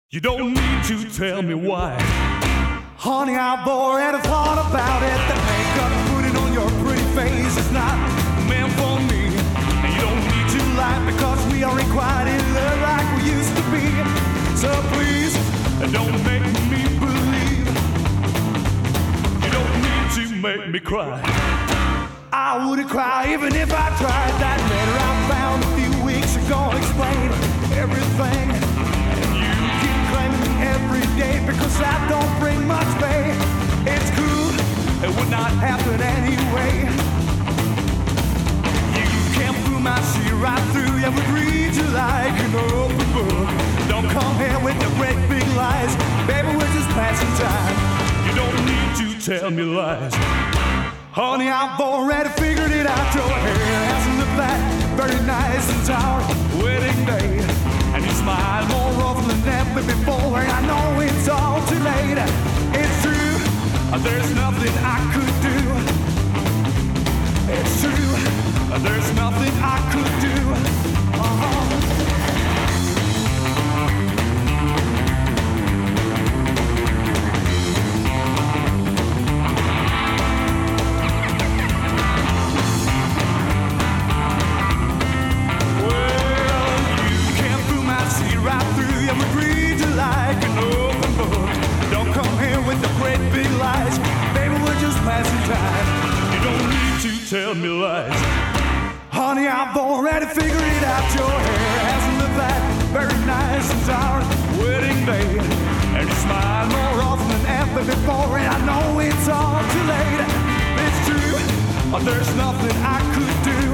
You don't need to tell me why. Honey, I've already thought about it. The makeup putting on your pretty face is not meant for me. And you don't need to lie because we are required in love like we used to be. So please, don't make me believe. You don't need to make me cry. I wouldn't cry even if I tried. That letter I found a few weeks ago explained everything. Every day because I don't bring much pay. It's cool, it would not happen anyway. You can't fool my shit right through. Yeah, we read you like an open book. Don't come here with the great big lies. Baby, we're just passing time. You don't need to tell me lies. Honey, I've already figured it out. Your hair hasn't looked that very nice since our wedding day. And you smile more often than ever before. And I know it's all too late. It's true, there's nothing I could do. It's true, there's nothing I could do. Right through, yeah, we read you like an open book. Don't come here with the great big lies. Baby, we're just passing time. You don't need to tell me lies. Honey, I've already figured it out. Your hair hasn't looked that very nice since our wedding day. And you smile more often than ever before. And I know it's all too late. It's true, there's nothing I could do.